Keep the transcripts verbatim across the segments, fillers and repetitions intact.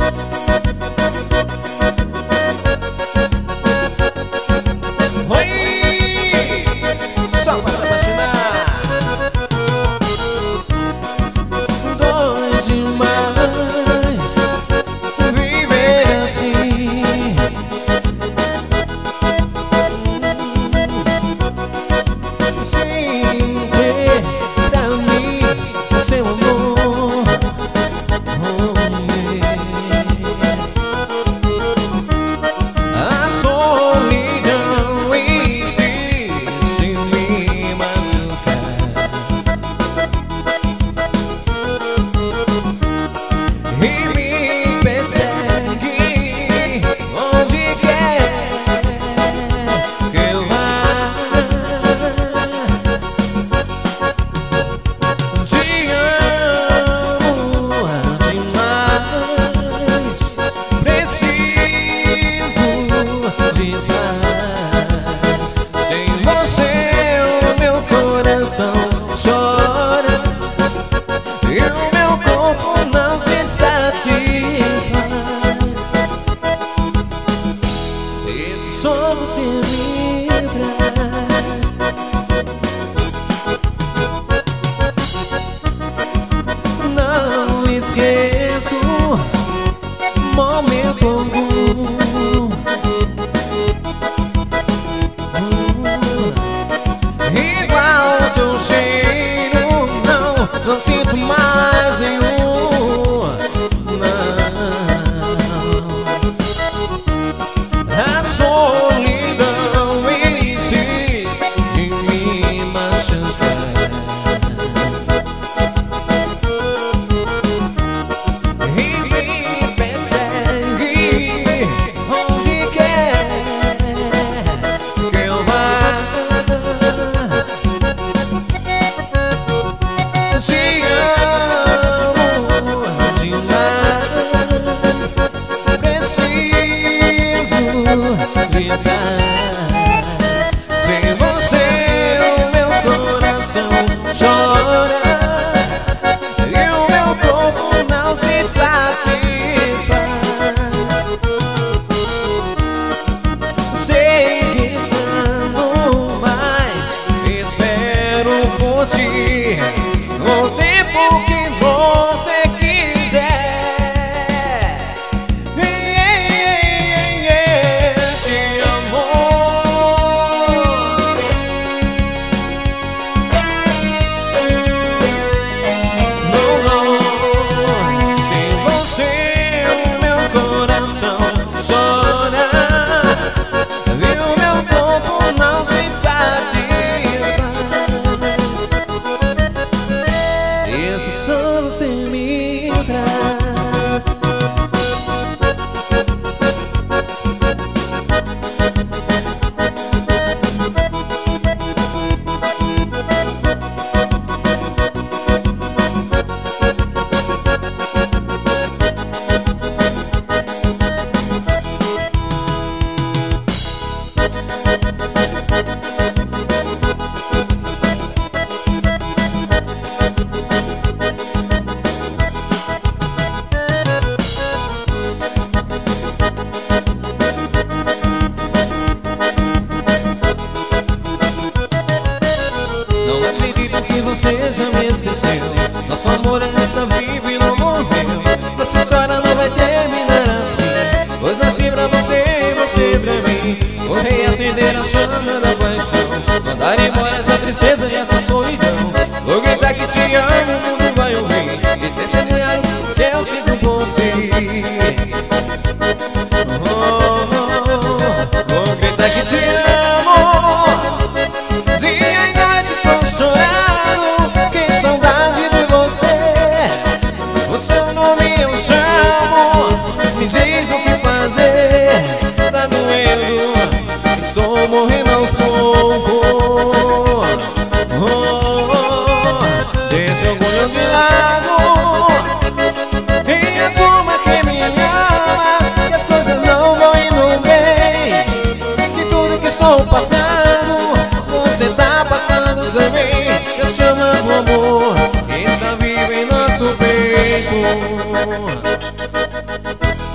amor está vivo em nosso peito.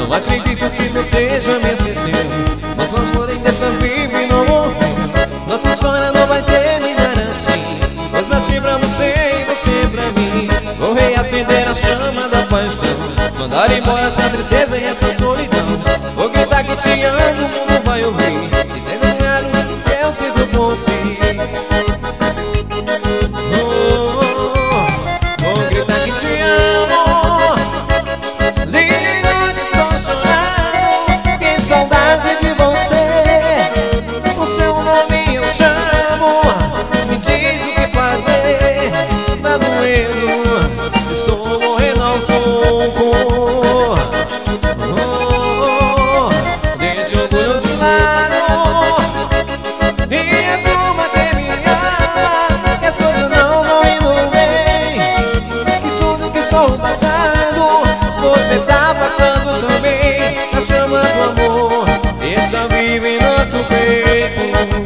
Não acredito que você já me esqueceu, mas o amor ainda está vivo e não morreu. Nossa história não vai terminar assim. Pois nasci pra você e você pra mim. Vou reacender a chama da paixão, mandar embora essa tristeza e essa solidão. Vou gritar que te amo, o mundo vai ouvir, e desenhar o que eu sinto por ti. Oh, oh, oh. Vou gritar que te amo. Ligo, estou chorando, que saudade de você. O seu nome eu chamo, me diz o que fazer. Tá doendo, estou morrendo aos poucos. Você tá passando também. A chama do amor está viva em nosso peito.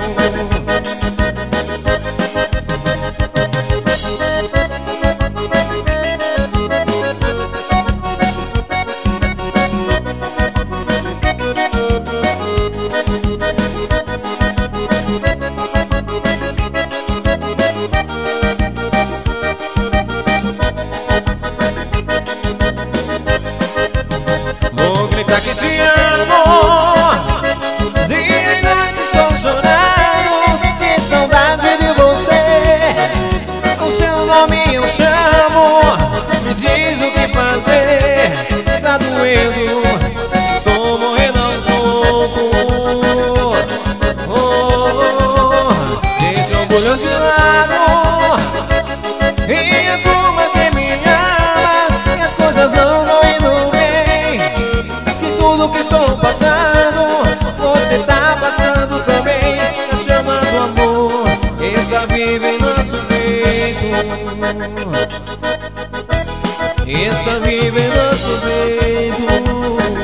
Vou gritar que te amo. Dia e noite estou chorando, que saudade de você. O seu nome eu chamo, me diz o que fazer. Está doendo, estou morrendo aos poucos. Oh, oh, oh. Deixa o orgulho de lado e assuma que me ama, que as coisas não vão indo bem. Tudo que estou passando, você tá passando também. A chama do amor está viva em nosso peito. Está viva em nosso peito.